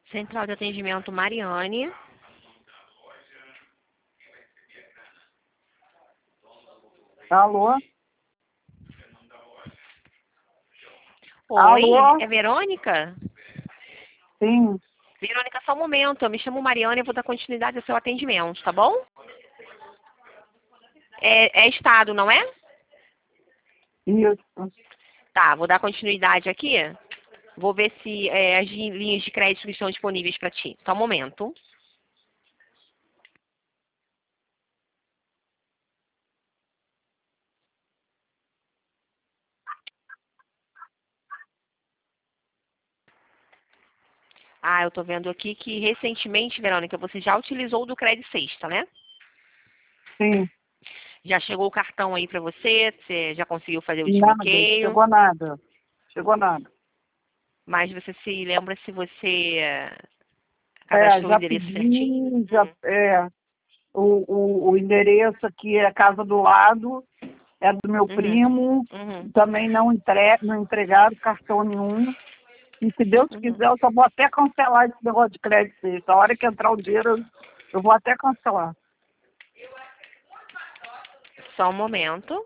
Central de Atendimento Mariane. Alô? Oi, Alô? é Verônica? Sim, Verônica, só um momento. Eu me chamo Mariane e vou dar continuidade ao seu atendimento, tá bom? É estado, não é? isso. Tá, vou dar continuidade aqui. Vou ver se as linhas de crédito estão disponíveis para ti. Só um momento. Ah, eu tô vendo aqui que recentemente, Verônica, você já utilizou o do Crédito Sexta, né? Sim, Já chegou o cartão aí para você? Você já conseguiu fazer o nada, desbloqueio? chegou nada. Chegou nada. Mas você se lembra se você cadastrou o Já endereço certinho? pedi, o endereço aqui é a casa do lado, é do meu Uhum, primo, uhum, também não entregaram cartão nenhum. E se Deus uhum. quiser, eu só vou até cancelar esse negócio de crédito. A hora que entrar o dinheiro, eu vou até cancelar. Só um momento.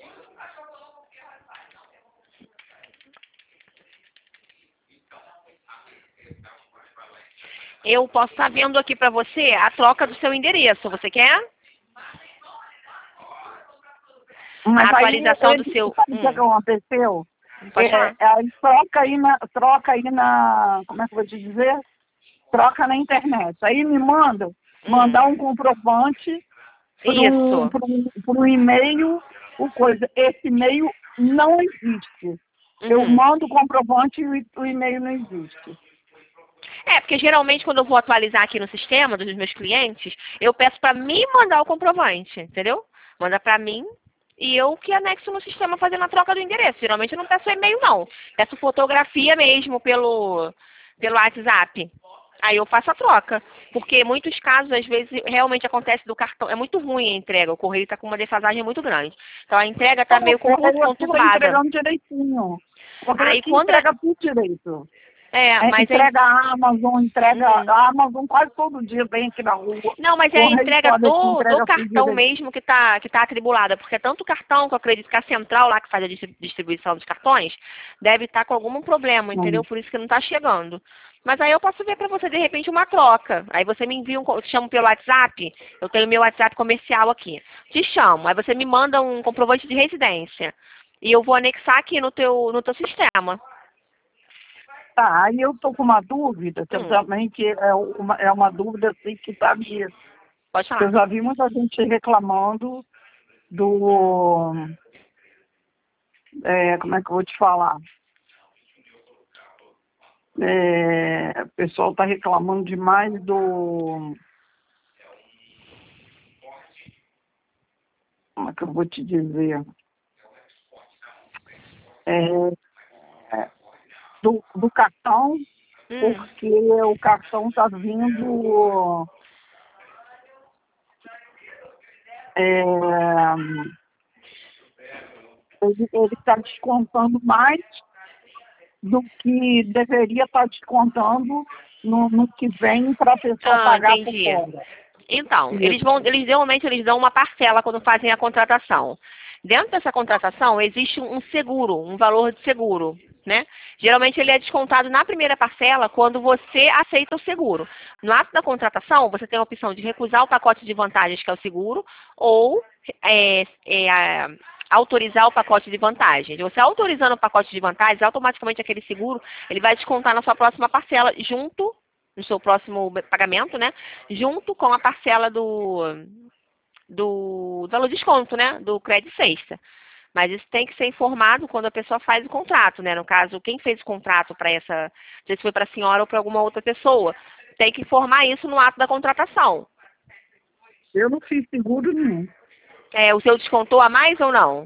Eu posso estar vendo aqui para você a troca do seu endereço. Você quer? A Mas aí, atualização do ele, seu... sabe o que aconteceu? Pode falar. Aí troca aí na, como é que eu vou te dizer? Troca na internet. Aí me mandar um comprovante Isso. por um e-mail, o coisa. Esse e-mail não existe. Eu Uhum. mando o comprovante e o e-mail não existe. Porque geralmente quando eu vou atualizar aqui no sistema dos meus clientes, eu peço para me mandar o comprovante, entendeu? Manda para mim e eu que anexo no sistema fazendo a troca do endereço. Geralmente eu não peço e-mail não, peço fotografia mesmo pelo WhatsApp. Aí eu faço a troca, porque em muitos casos, às vezes, realmente acontece do cartão, é muito ruim a entrega, o correio está com uma defasagem muito grande. Então a entrega está meio Aqui está conturbada. entregando direitinho. Porque Aí aqui quando... entrega tudo direito. mas é... Entrega a Amazon, Uhum. a Amazon quase todo dia vem aqui na rua. Não, mas é a Correio entrega pode aqui, do entrega tudo cartão direito. mesmo que tá atribulada, porque é tanto o cartão que eu acredito que a central lá que faz a distribuição dos cartões deve estar com algum problema, entendeu? Por isso que não está chegando. Mas aí eu posso ver para você, de repente, uma troca. Aí você me envia te chamo pelo WhatsApp, eu tenho meu WhatsApp comercial aqui. Te chamo, aí você me manda um comprovante de residência. E eu vou anexar aqui no teu sistema. Tá, aí eu tô com uma dúvida, que eu Hum, também que é uma dúvida assim que tá me. pode Eu falar. já vi muita gente reclamando do. Como é que eu vou te falar? O pessoal está reclamando demais do. Como é que eu vou te dizer? É, do cartão, Hum. porque o cartão está vindo. é, ele está descontando mais do que deveria estar descontando no que vem para a pessoa Ah, pagar por entendi. fora. Então, Isso. geralmente eles dão uma parcela quando fazem a contratação. Dentro dessa contratação existe um seguro, um valor de seguro, né? Geralmente ele é descontado na primeira parcela quando você aceita o seguro. No ato da contratação, você tem a opção de recusar o pacote de vantagens que é o seguro ou é, é, a- autorizar o pacote de vantagens. Você autorizando o pacote de vantagens, automaticamente aquele seguro ele vai descontar na sua próxima parcela junto no seu próximo pagamento, né? Junto com a parcela do valor de desconto, né? Do crédito sexta. Mas isso tem que ser informado quando a pessoa faz o contrato, né? No caso, quem fez o contrato para essa, não sei se foi para a senhora ou para alguma outra pessoa, tem que informar isso no ato da contratação. Eu não fiz seguro nenhum. O seu descontou a mais ou não?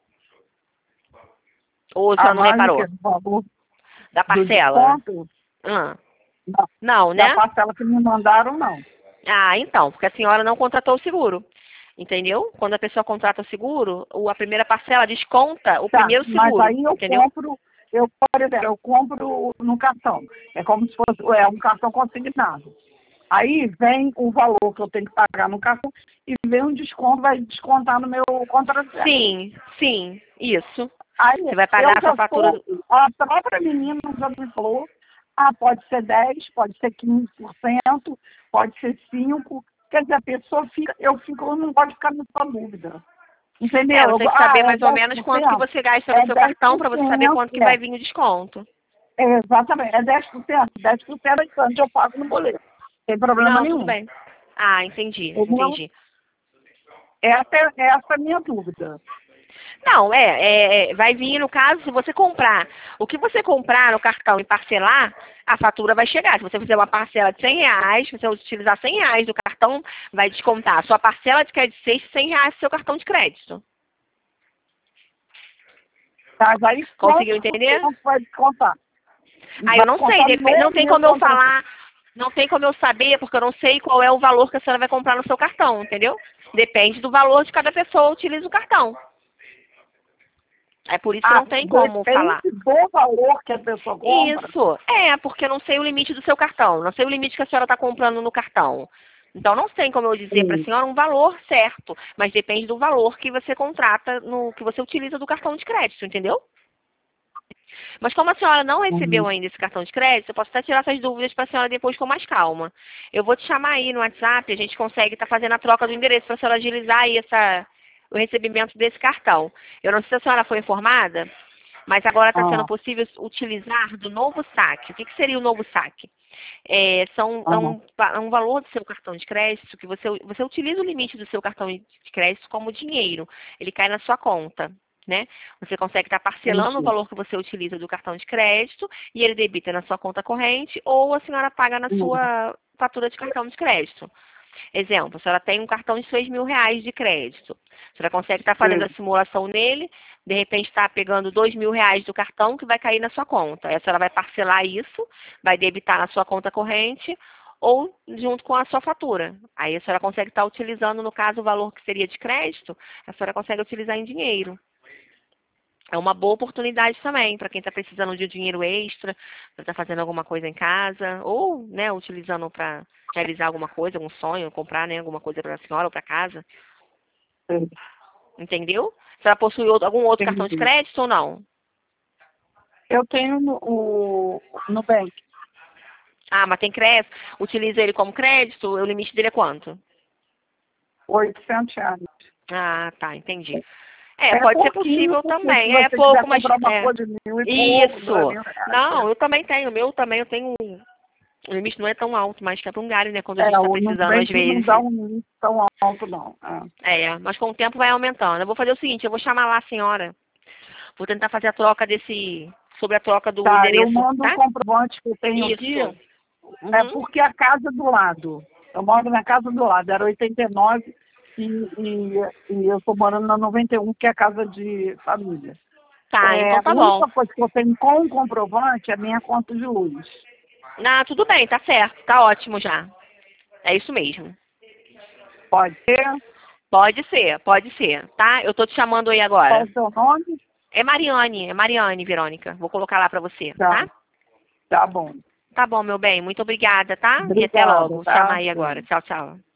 Ou a A senhora não mais do que reparou? o valor Da do parcela? desconto, Hum, da, não, da né? parcela que me mandaram, não. Ah, então, porque a senhora não contratou o seguro. Entendeu? Quando a pessoa contrata o seguro, a primeira parcela desconta o Tá, primeiro mas seguro, aí eu entendeu? por exemplo, eu compro no cartão. É como se fosse um cartão consignado. Aí vem o valor que eu tenho que pagar no cartão e vem um desconto, vai descontar no meu contra-cheque. Sim, sim, isso. Aí Você vai eu pagar a sua já fatura. a própria menina já me falou, pode ser 10, pode ser 15%, pode ser 5%. Quer dizer, a pessoa fica, eu não gosto de ficar nessa dúvida. Entendeu? Você tem que saber É mais ou menos quanto que 10%, você gasta no é seu cartão para você saber 10%, quanto que vai vir o desconto. exatamente, é 10%. 10% é quanto eu pago no boleto. Sem problema Não, tudo nenhum. bem. Ah, entendi, Entendeu? entendi. Essa é a minha dúvida. Não, vai vir no caso, se você comprar, o que você comprar no cartão e parcelar, a fatura vai chegar. Se você fizer uma parcela de R$ 100, se você utilizar R$ 100 do cartão, vai descontar. A sua parcela de crédito de R$ 6, do seu cartão de crédito. Mas aí Conseguiu quanto entender? vai descontar? Ah, eu Vai não sei, descontar não no tem meu como eu contrato. falar, não tem como eu saber, porque eu não sei qual é o valor que a senhora vai comprar no seu cartão, entendeu? Depende do valor de cada pessoa que utiliza o cartão. É por isso que não tem como falar. Depende do valor que a pessoa compra. Isso, porque eu não sei o limite do seu cartão, não sei o limite que a senhora está comprando no cartão. Então não tem como eu dizer para a Sim. senhora um valor certo, mas depende do valor que você contrata, que você utiliza do cartão de crédito, entendeu? Mas como a senhora não recebeu Uhum. ainda esse cartão de crédito, eu posso até tirar essas dúvidas para a senhora depois com mais calma. Eu vou te chamar aí no WhatsApp, a gente consegue estar fazendo a troca do endereço para a senhora agilizar aí o recebimento desse cartão. Eu não sei se a senhora foi informada, mas agora está sendo Ah, possível utilizar do novo saque. O que seria o novo saque? É ah, um valor do seu cartão de crédito que você utiliza o limite do seu cartão de crédito como dinheiro. Ele cai na sua conta. Né? Você consegue estar parcelando o entendi. valor que você utiliza do cartão de crédito e ele debita na sua conta corrente ou a senhora paga na Uhum. sua fatura de cartão de crédito. Exemplo, a senhora tem um cartão de R$ 6.000 de crédito. A senhora consegue estar fazendo a Sim. simulação nele, de repente está pegando R$ 2.000 do cartão que vai cair na sua conta. Aí a senhora vai parcelar isso, vai debitar na sua conta corrente ou junto com a sua fatura. Aí a senhora consegue estar utilizando, no caso, o valor que seria de crédito, a senhora consegue utilizar em dinheiro. É uma boa oportunidade também para quem está precisando de dinheiro extra, para estar fazendo alguma coisa em casa, ou né, utilizando para realizar alguma coisa, algum sonho, comprar né, alguma coisa para a senhora ou para casa. Sim. Entendeu? A senhora possui algum outro cartão de Entendi. crédito ou não? Eu tenho o Nubank, Ah, mas tem crédito? Utiliza ele como crédito? O limite dele é quanto? R$ 800. Ah, tá, entendi. É, É pode ser pouquinho, possível porque se também. É você quiser pouco, mas comprar uma é. coisa de 1.000 e pouco, Isso. R$ 2.000. Não, eu também tenho. O meu também, eu tenho. O limite não é tão alto, mas que é para um galho, né? Quando a gente está O precisando, às Nubank não dá vezes. um limite tão alto, não. Mas com o tempo vai aumentando. Eu vou fazer o seguinte, eu vou chamar lá a senhora. Vou tentar fazer a troca sobre a troca do Tá, eu endereço, mando o tá? comprovante que eu tenho aqui, Isso. Uhum. porque a casa do lado. Eu moro na casa do lado, era 89 e eu estou morando na 91, que é a casa de família. Tá, então A tá bom. única coisa que eu tenho com o comprovante é a minha conta de luz. Ah, tudo bem, tá certo. Tá ótimo já. É isso mesmo. Pode ser? Pode ser, tá? Eu tô te chamando aí Qual agora. o seu nome? É Mariane, Verônica. Vou colocar lá pra você, Tá, tá? tá bom. Tá bom, meu bem. Muito obrigada, tá? E até Obrigada, logo. Chamar tá? aí agora. Tchau, tchau.